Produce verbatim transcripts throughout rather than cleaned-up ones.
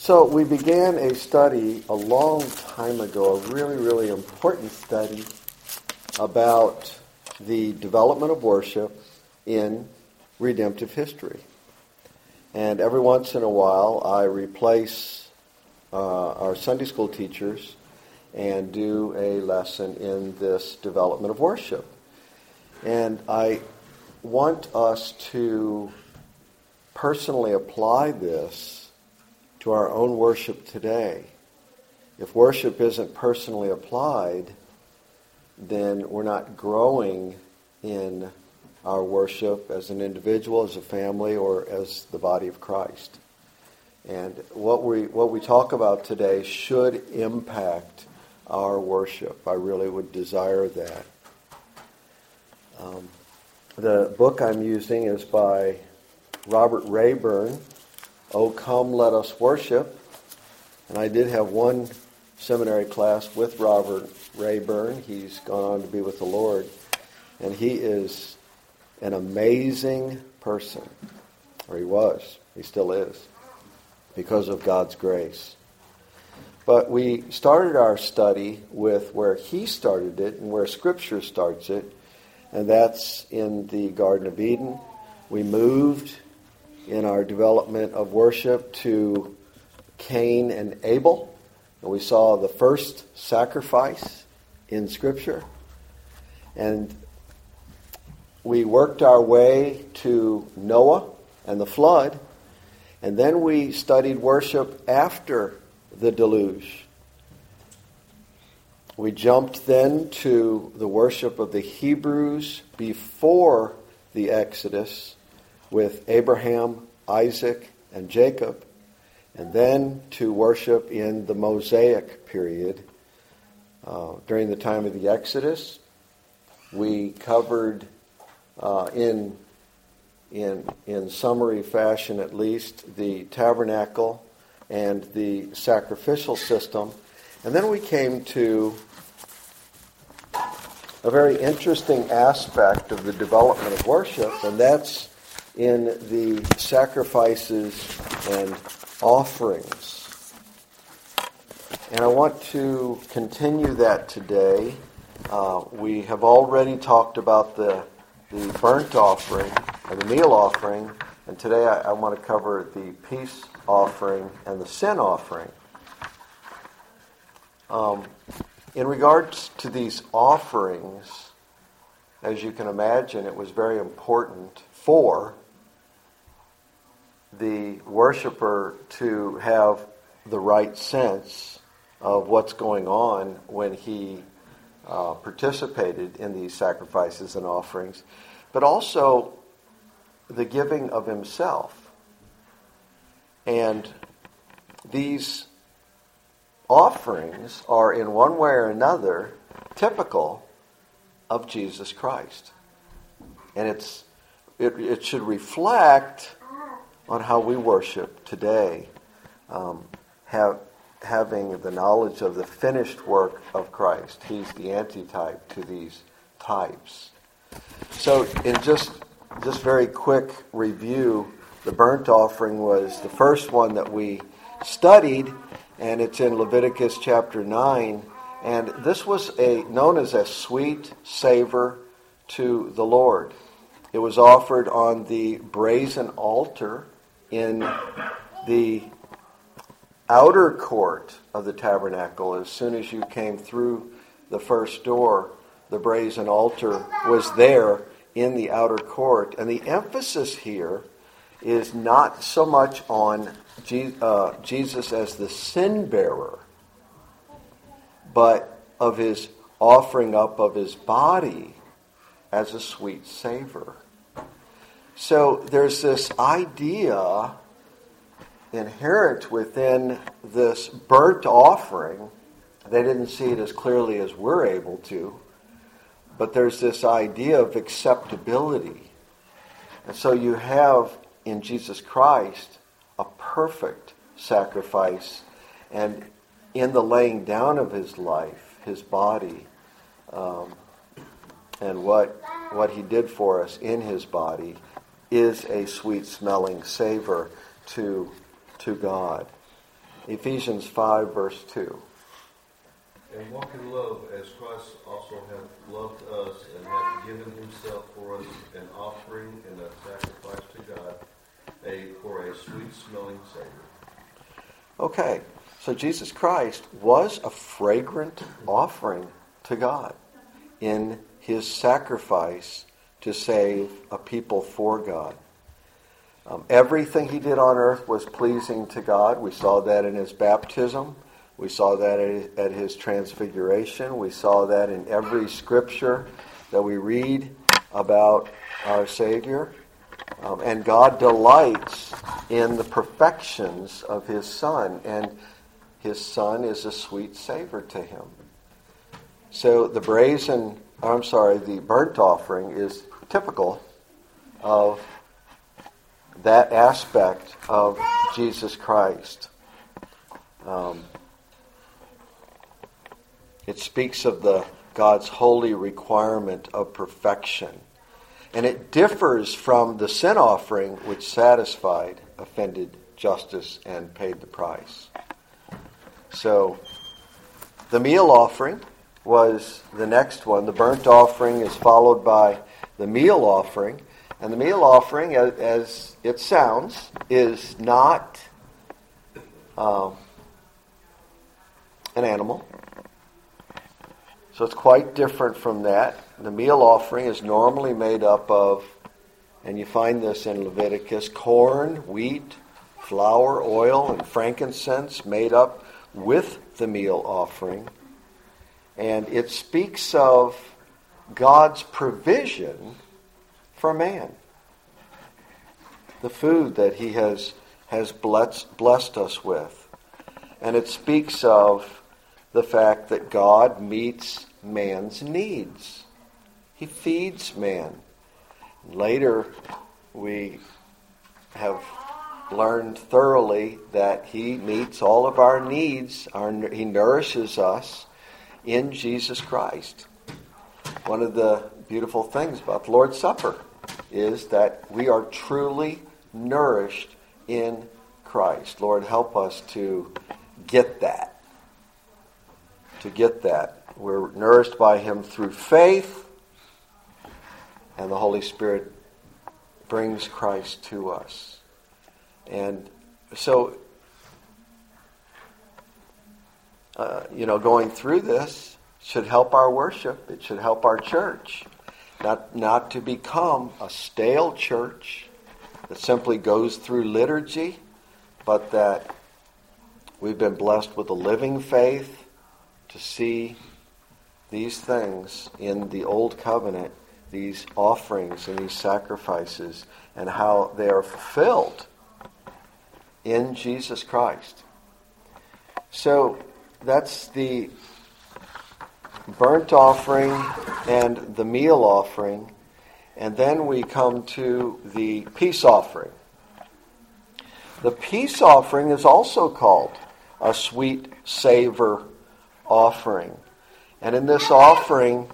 So we began a study a long time ago, a really, really important study about the development of worship in redemptive history. And every once in a while I replace uh, our Sunday school teachers and do a lesson in this development of worship. And I want us to personally apply this to our own worship today. If worship isn't personally applied, then we're not growing in our worship as an individual, as a family, or as the body of Christ. And what we what we talk about today should impact our worship. I really would desire that. Um, the book I'm using is by Robert Rayburn, "Oh, Come, Let Us Worship." And I did have one seminary class with Robert Rayburn. He's gone on to be with the Lord. And he is an amazing person. Or he was. He still is. Because of God's grace. But we started our study with where he started it and where Scripture starts it. And that's in the Garden of Eden. We moved in our development of worship to Cain and Abel. And we saw the first sacrifice in Scripture. And we worked our way to Noah and the flood. And then we studied worship after the deluge. We jumped then to the worship of the Hebrews before the Exodus, with Abraham, Isaac, and Jacob, and then to worship in the Mosaic period. Uh, during the time of the Exodus, we covered uh, in, in, in summary fashion at least the tabernacle and the sacrificial system. And then we came to a very interesting aspect of the development of worship, and that's in the sacrifices and offerings. And I want to continue that today. Uh, we have already talked about the, the burnt offering and the meal offering, and today I, I want to cover the peace offering and the sin offering. Um, in regards to these offerings, as you can imagine, it was very important for the worshiper to have the right sense of what's going on when he uh, participated in these sacrifices and offerings, but also the giving of himself. And these offerings are in one way or another typical of Jesus Christ. And it's it, it should reflect on how we worship today, um, have, having the knowledge of the finished work of Christ. He's the antitype to these types. So in just just very quick review, the burnt offering was the first one that we studied, and it's in Leviticus chapter nine. And this was a known as a sweet savor to the Lord. It was offered on the brazen altar in the outer court of the tabernacle. As soon as you came through the first door, the brazen altar was there in the outer court. And the emphasis here is not so much on Jesus as the sin bearer, but of his offering up of his body as a sweet savor. So there's this idea inherent within this burnt offering. They didn't see it as clearly as we're able to, but there's this idea of acceptability. And so you have in Jesus Christ a perfect sacrifice, and in the laying down of his life, his body, um, and what what he did for us in his body is a sweet-smelling savor to to God. Ephesians five, verse two. And walk in love as Christ also hath loved us and hath given himself for us an offering and a sacrifice to God, a for a sweet-smelling Savior. Okay, so Jesus Christ was a fragrant offering to God in his sacrifice to save a people for God. Um, everything he did on earth was pleasing to God. We saw that in his baptism. We saw that at his transfiguration. We saw that in every scripture that we read about our Savior. Um, and God delights in the perfections of his Son. And his Son is a sweet savor to him. So the brazen, I'm sorry, the burnt offering is typical of that aspect of Jesus Christ. Um, it speaks of the God's holy requirement of perfection. And it differs from the sin offering which satisfied, offended justice, and paid the price. So the meal offering was the next one. The burnt offering is followed by the meal offering. And the meal offering, as, as it sounds, is not um, an animal. So it's quite different from that. The meal offering is normally made up of, and you find this in Leviticus, corn, wheat, flour, oil, and frankincense made up with the meal offering. And it speaks of God's provision for man. The food that he has, has blessed, blessed us with. And it speaks of the fact that God meets man's needs. He feeds man. Later, we have learned thoroughly that he meets all of our needs. Our, he nourishes us in Jesus Christ. One of the beautiful things about the Lord's Supper is that we are truly nourished in Christ. Lord, help us to get that. To get that. We're nourished by him through faith, and the Holy Spirit brings Christ to us. And so, uh, you know, going through this should help our worship. It should help our church. Not, not to become a stale church that simply goes through liturgy, but that we've been blessed with a living faith to see these things in the Old Covenant, these offerings and these sacrifices, and how they are fulfilled in Jesus Christ. So that's the burnt offering and the meal offering. And then we come to the peace offering. The peace offering is also called a sweet savor offering. And in this offering,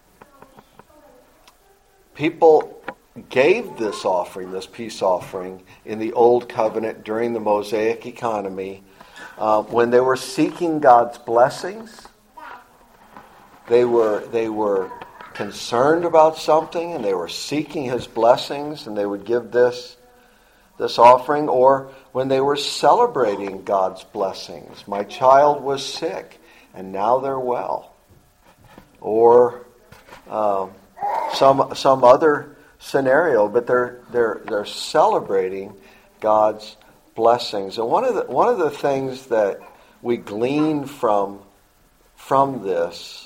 people gave this offering, this peace offering, in the Old Covenant during the Mosaic economy uh, when they were seeking God's blessings. They were they were concerned about something, and they were seeking his blessings, and they would give this this offering. Or when they were celebrating God's blessings, my child was sick, and now they're well. Or um, some some other scenario, but they're they're they're celebrating God's blessings. And one of the one of the things that we glean from from this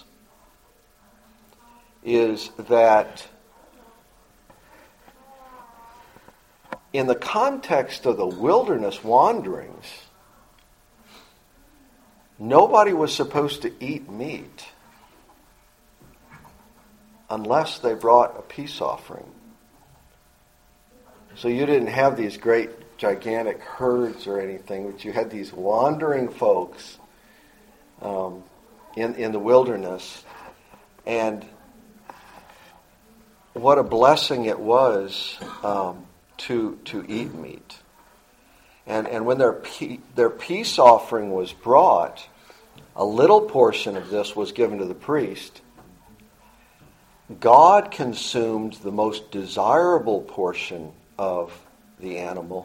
is that in the context of the wilderness wanderings, nobody was supposed to eat meat unless they brought a peace offering. So you didn't have these great, gigantic herds or anything, but you had these wandering folks um, in, in the wilderness. And what a blessing it was um, to to eat meat. And, and when their, pe- their peace offering was brought, a little portion of this was given to the priest. God consumed the most desirable portion of the animal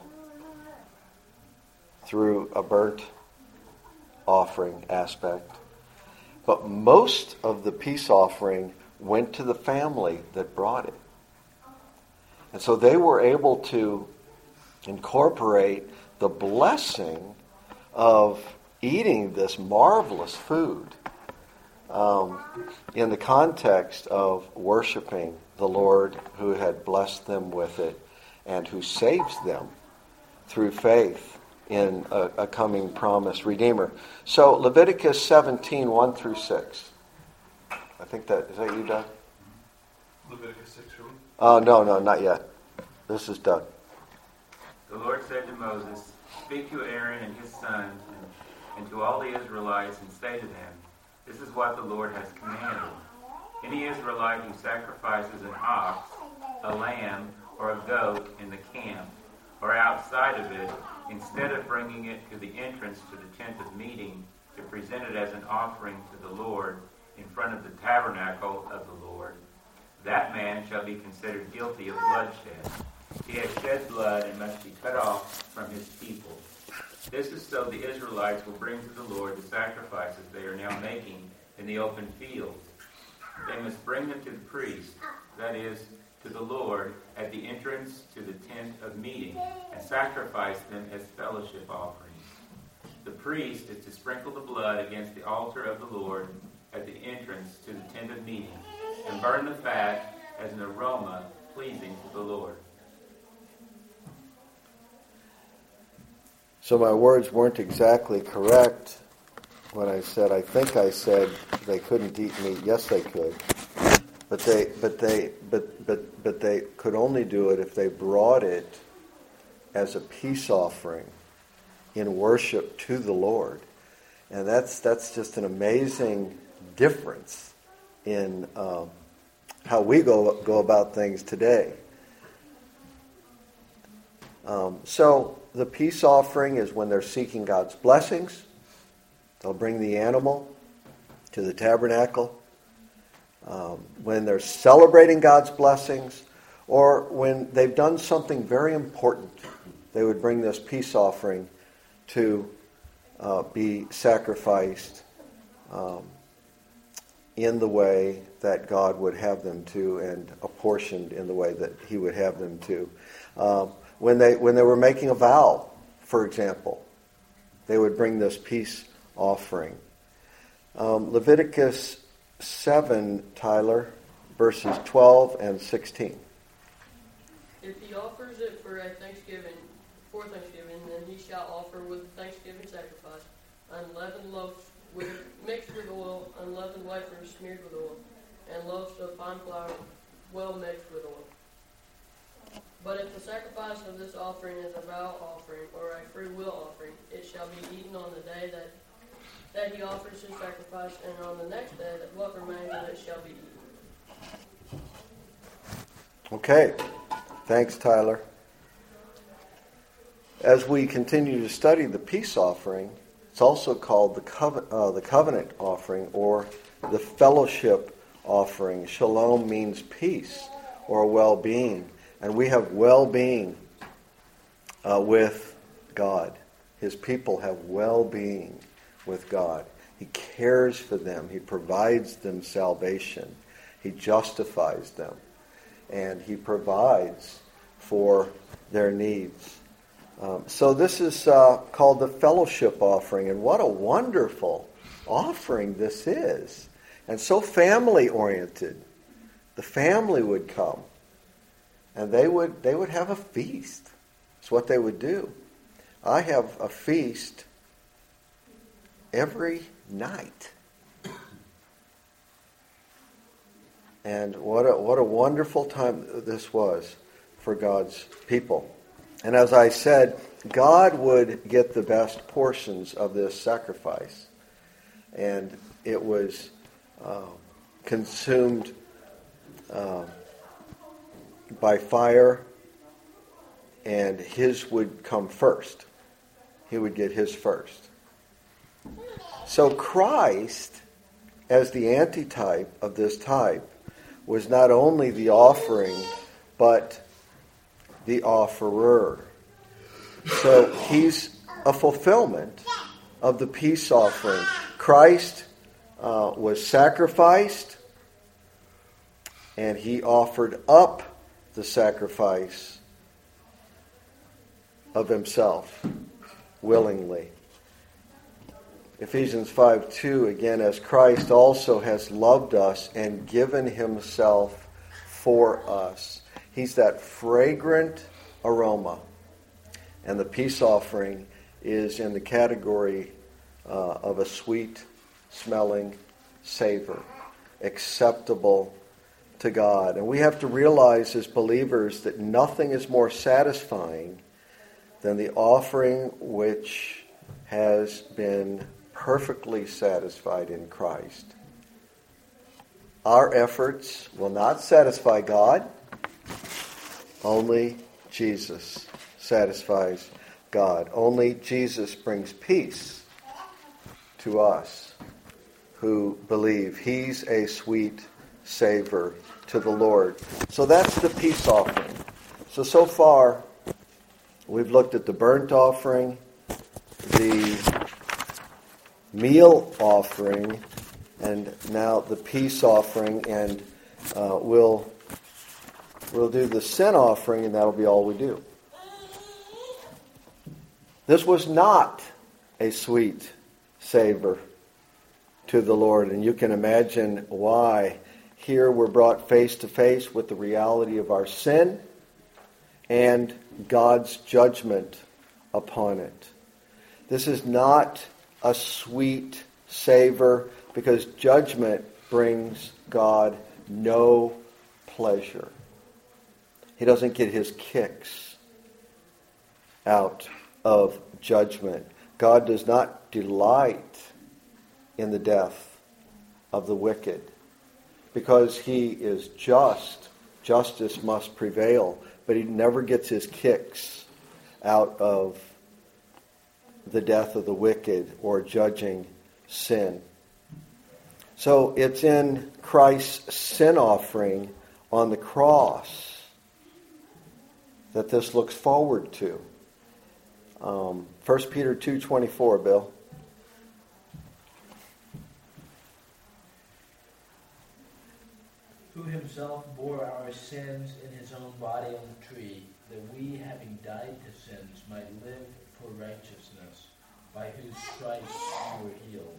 through a burnt offering aspect. But most of the peace offering went to the family that brought it. And so they were able to incorporate the blessing of eating this marvelous food um, in the context of worshiping the Lord who had blessed them with it and who saves them through faith in a, a coming promised Redeemer. So Leviticus seventeen, one through six. I think that, is that you, Doug? Leviticus six for me? Oh, no, no, not yet. This is Doug. The Lord said to Moses, "Speak to Aaron and his sons and, and to all the Israelites and say to them, this is what the Lord has commanded. Any Israelite who sacrifices an ox, a lamb, or a goat in the camp, or outside of it, instead of bringing it to the entrance to the tent of meeting to present it as an offering to the Lord in front of the tabernacle of the Lord, that man shall be considered guilty of bloodshed. He has shed blood and must be cut off from his people. This is so the Israelites will bring to the Lord the sacrifices they are now making in the open field. They must bring them to the priest, that is, to the Lord, at the entrance to the tent of meeting, and sacrifice them as fellowship offerings. The priest is to sprinkle the blood against the altar of the Lord at the entrance to the tent of meeting, and burn the fat as an aroma pleasing to the Lord." So my words weren't exactly correct when I said, I think I said they couldn't eat meat. Yes, they could. But they but they but but but they could only do it if they brought it as a peace offering in worship to the Lord. And that's that's just an amazing difference in um, how we go go about things today. Um, so the peace offering is when they're seeking God's blessings. They'll bring the animal to the tabernacle. Um, when they're celebrating God's blessings, or when they've done something very important, they would bring this peace offering to uh, be sacrificed um, in the way that God would have them to, and apportioned in the way that He would have them to. Um, when they when they were making a vow, for example, they would bring this peace offering. Um, Leviticus seven, Tyler, verses twelve and sixteen. If he offers it for a Thanksgiving, for Thanksgiving, then he shall offer with the Thanksgiving sacrifice unleavened loaves with, mixed with oil, unleavened wafers smeared with oil, and loaves of fine flour well mixed with oil. But if the sacrifice of this offering is a vow offering or a free will offering, it shall be eaten on the day that that he offers his sacrifice, and on the next day that what remains of it shall be eaten. Okay. Thanks, Tyler. As we continue to study the peace offering, it's also called the, covenant, uh, the covenant offering or the fellowship offering. Shalom means peace or well-being. And we have well-being uh, with God. His people have well-being with God. He cares for them. He provides them salvation. He justifies them. And He provides for their needs. Um, so this is uh, called the fellowship offering. And what a wonderful offering this is. And so family-oriented. The family would come. And they would they would have a feast. That's what they would do. I have a feast every night. And what a what a wonderful time this was for God's people. And as I said, God would get the best portions of this sacrifice. And it was uh, consumed uh, by fire, and His would come first. he would get his first. So Christ, as the antitype of this type, was not only the offering, but the offerer. So he's a fulfillment of the peace offering. Christ uh, was sacrificed, and he offered up the sacrifice of himself willingly. Ephesians five two, again, as Christ also has loved us and given himself for us. He's that fragrant aroma. And the peace offering is in the category uh, of a sweet-smelling savor, acceptable to God. And we have to realize as believers that nothing is more satisfying than the offering which has been perfectly satisfied in Christ. Our efforts will not satisfy God. Only Jesus satisfies God. Only Jesus brings peace to us who believe. He's a sweet savor to the Lord. So that's the peace offering. So, so far, we've looked at the burnt offering, the meal offering, and now the peace offering, and uh, we'll we'll do the sin offering, and that'll be all we do. This was not a sweet savor to the Lord, and you can imagine why. Here we're brought face to face with the reality of our sin and God's judgment upon it. This is not a sweet savor because judgment brings God no pleasure. He doesn't get his kicks out of judgment. God does not delight in the death of the wicked because he is just. Justice must prevail, but he never gets his kicks out of the death of the wicked or judging sin. So it's in Christ's sin offering on the cross that this looks forward to. Um, First Peter two twenty-four, Bill. Who himself bore our sins in his own body on the tree, that we, having died to sins, might live for righteousness, by whose stripes you were healed.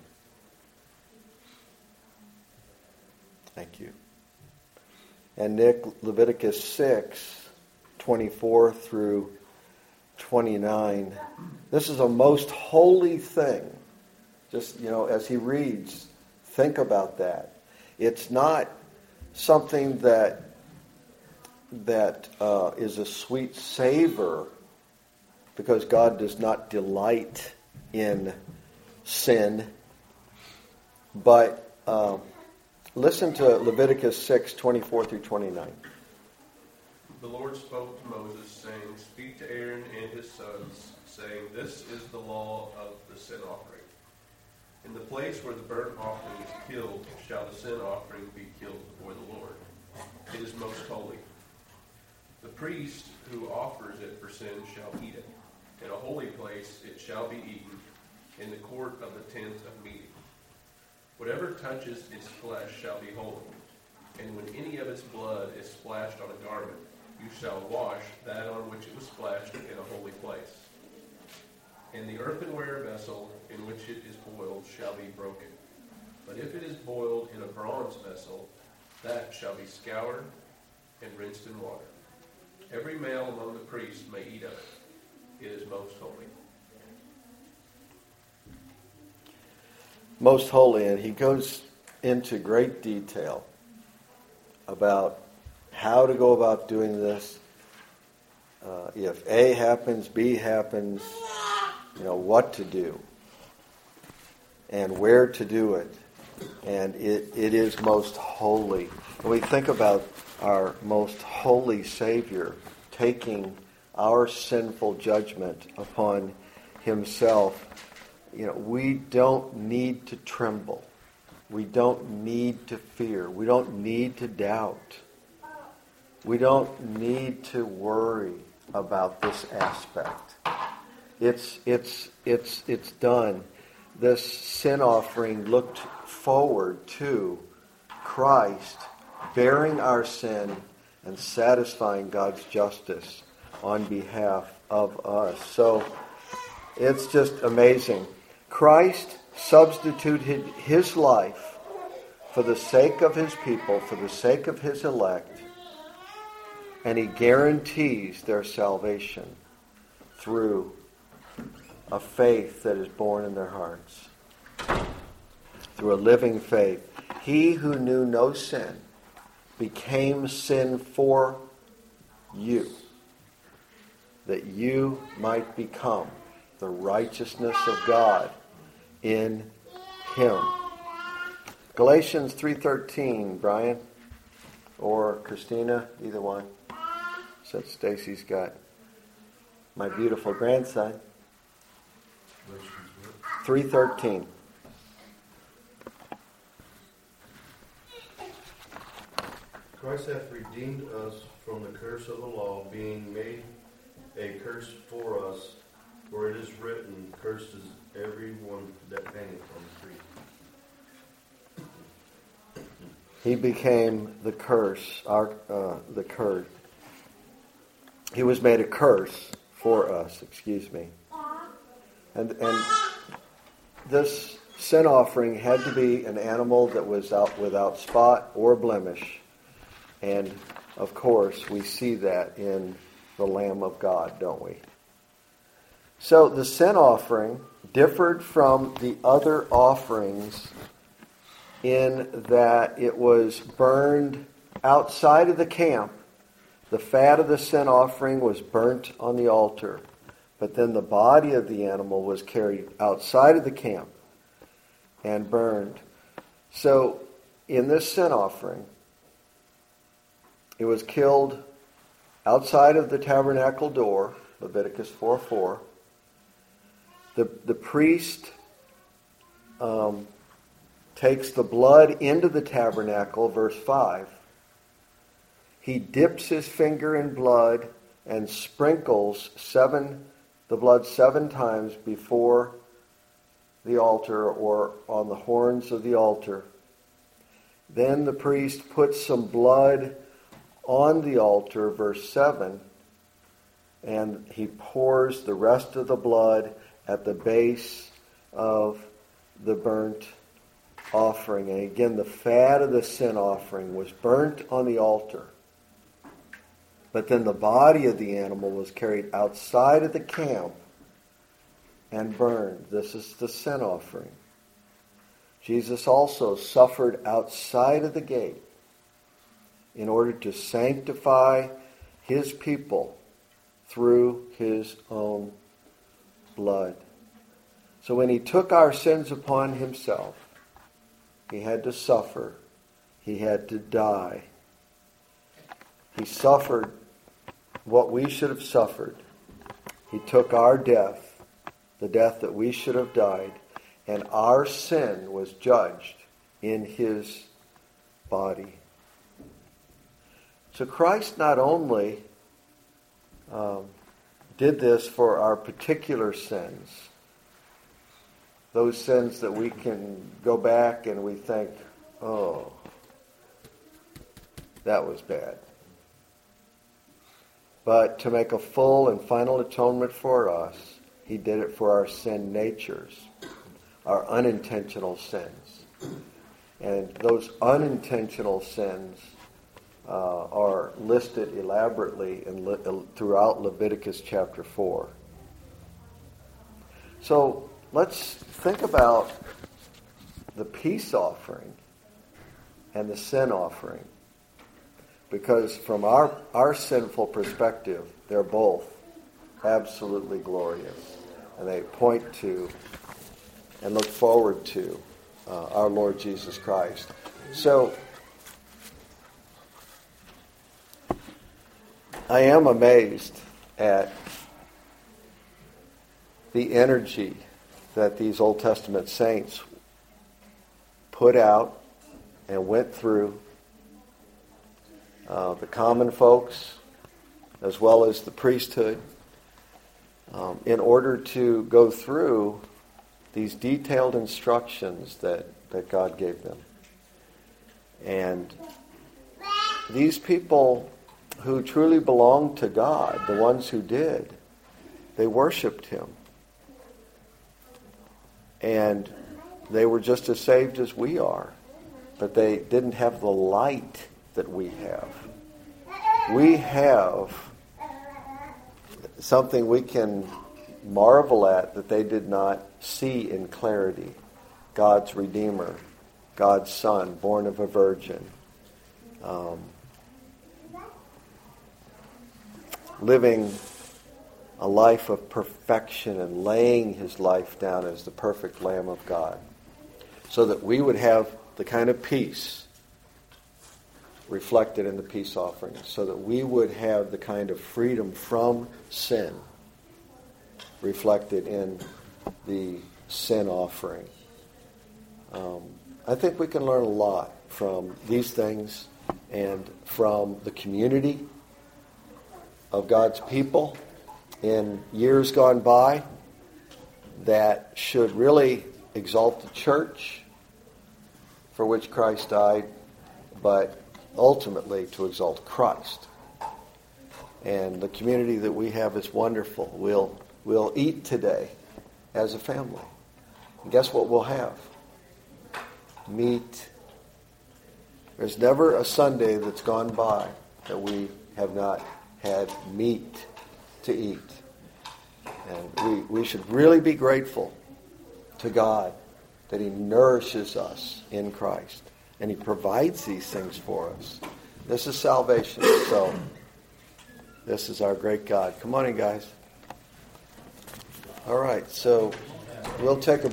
Thank you. And Nick, Leviticus six twenty-four through twenty-nine. This is a most holy thing. Just, you know, as he reads, think about that. It's not something that that uh, is a sweet savor because God does not delight in sin. But uh, listen to Leviticus six twenty-four through twenty-nine. The Lord spoke to Moses, saying, "Speak to Aaron and his sons, saying, This is the law of the sin offering. In the place where the burnt offering is killed, shall the sin offering be killed before the Lord. It is most holy. The priest who offers it for sin shall eat it. In a holy place it shall be eaten, in the court of the tent of meeting. Whatever touches its flesh shall be holy, and when any of its blood is splashed on a garment, you shall wash that on which it was splashed in a holy place. And the earthenware vessel in which it is boiled shall be broken. But if it is boiled in a bronze vessel, that shall be scoured and rinsed in water. Every male among the priests may eat of it. It is most holy." Most holy, and he goes into great detail about how to go about doing this. Uh, if A happens, B happens, you know, what to do and where to do it. And it, it is most holy. When we think about our most holy Savior taking our sinful judgment upon himself, you know, we don't need to tremble. We don't need to fear. We don't need to doubt. We don't need to worry about this aspect. It's it's it's it's done. This sin offering looked forward to Christ bearing our sin and satisfying God's justice on behalf of us. So it's just amazing. Christ substituted his life for the sake of his people, for the sake of his elect, and he guarantees their salvation through a faith that is born in their hearts, through a living faith. He who knew no sin became sin for you, that you might become the righteousness of God in him. Galatians three thirteen, Brian or Christina, either one. Said Stacy's got my beautiful grandson. three thirteen. Christ hath redeemed us from the curse of the law, being made a curse for us, for it is written, cursed is every one that hangeth on the tree. He became the curse, our uh, the curse. He was made a curse for us, excuse me. And and this sin offering had to be an animal that was out without spot or blemish. And of course, we see that in the Lamb of God, don't we? So the sin offering differed from the other offerings in that it was burned outside of the camp. The fat of the sin offering was burnt on the altar, but then the body of the animal was carried outside of the camp and burned. So in this sin offering, it was killed outside of the tabernacle door, Leviticus four four. The, the priest um, takes the blood into the tabernacle, verse five. He dips his finger in blood and sprinkles seven, the blood seven times before the altar or on the horns of the altar. Then the priest puts some blood on the altar, verse seven, and he pours the rest of the blood at the base of the burnt offering. And again, the fat of the sin offering was burnt on the altar. But then the body of the animal was carried outside of the camp and burned. This is the sin offering. Jesus also suffered outside of the gate in order to sanctify his people through his own blood. So when he took our sins upon himself, he had to suffer. He had to die. He suffered what we should have suffered. He took our death, the death that we should have died, and our sin was judged in his body. So Christ not only um, did this for our particular sins, those sins that we can go back and we think, oh, that was bad. But to make a full and final atonement for us, he did it for our sin natures, our unintentional sins. And those unintentional sins uh, are listed elaborately in Le- throughout Leviticus chapter four. So let's think about the peace offering and the sin offering. Because from our, our sinful perspective, they're both absolutely glorious. And they point to and look forward to uh, our Lord Jesus Christ. So, I am amazed at the energy that these Old Testament saints put out and went through, uh, the common folks as well as the priesthood, um, in order to go through these detailed instructions that, that God gave them. And these people who truly belonged to God, the ones who did, they worshipped Him. And they were just as saved as we are, but they didn't have the light that we have. We have something we can marvel at that they did not see in clarity. God's Redeemer, God's Son, born of a virgin, um, living a life of perfection and laying His life down as the perfect Lamb of God, so that we would have the kind of peace reflected in the peace offering, so that we would have the kind of freedom from sin reflected in the sin offering. Um, I think we can learn a lot from these things and from the community of God's people in years gone by that should really exalt the church for which Christ died, but ultimately to exalt Christ. And the community that we have is wonderful. We'll, we'll eat today as a family. And guess what we'll have? Meat. There's never a Sunday that's gone by that we have not had meat to eat. And we, we should really be grateful to God that He nourishes us in Christ. And He provides these things for us. This is salvation. So, this is our great God. Come on in, guys. All right, so we'll take a